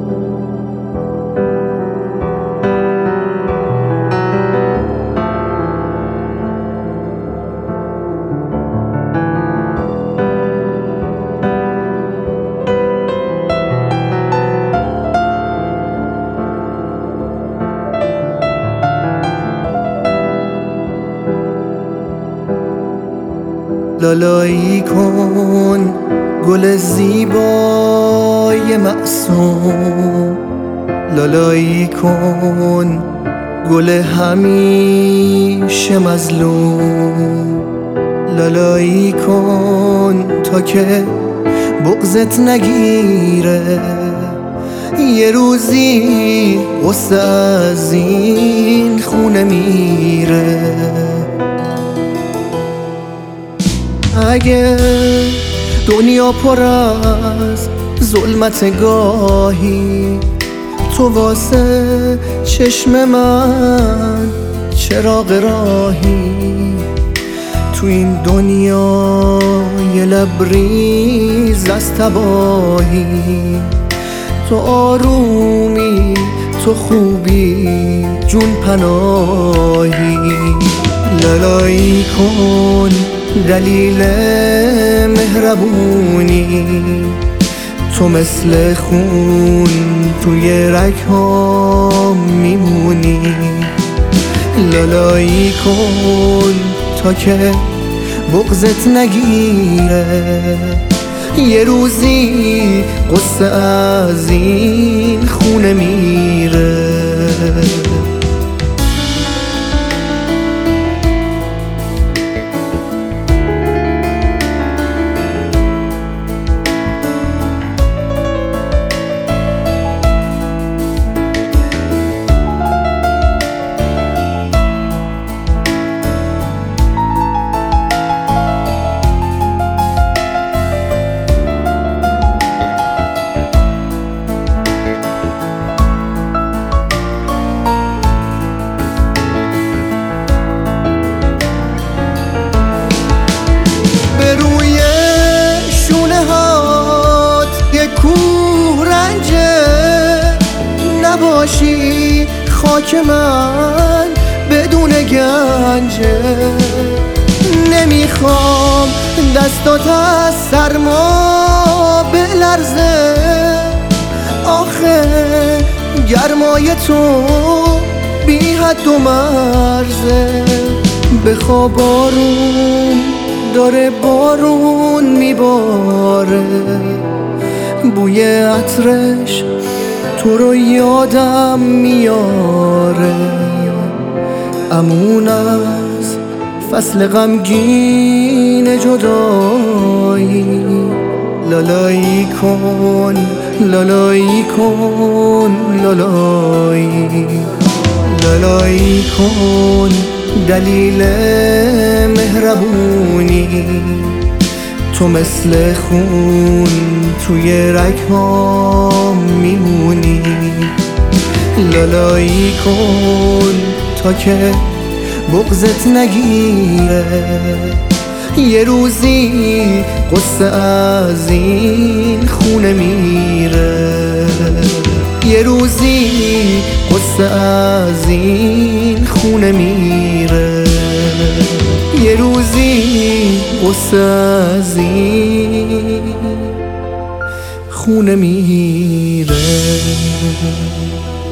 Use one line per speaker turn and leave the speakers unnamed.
لالایی کن گل زیبای معصوم، لالایی کن گل همیشه مظلوم، لالایی کن تا که بغضت نگیره، یه روزی غصه از این خونه میره. اگه دنیا پر از ظلمت گاهی، تو واسه چشم من چراغ راهی، تو این دنیا یه لبریز از تباهی، تو آرومی، تو خوبی، جون پناهی. لالایی کن دلیل مهربونی، تو مثل خون توی رگ‌ها میمونی، لالایی کن تا که بغضت نگیره، یه روزی غصه از این خونه میره. نباشی خاک من بدون گنجه، نمیخوام دستات از سرما بلرزه، آخه گرمای تو بی حد و مرزه. بخواب آروم داره بارون میباره، بوی عطرش تو رو یادم میاره، امون از فصل غمگین جدایی. لالایی کن لالایی کن لالایی، لالایی کن دلیل مهربونی، تو مثل خون توی رگ‌ها میمونی، لالایی کن تا که بغضت نگیره، یه روزی غصه از این خونه میره، یه روزی غصه از این خونه میره، یه روزی غصه از این خونه میره.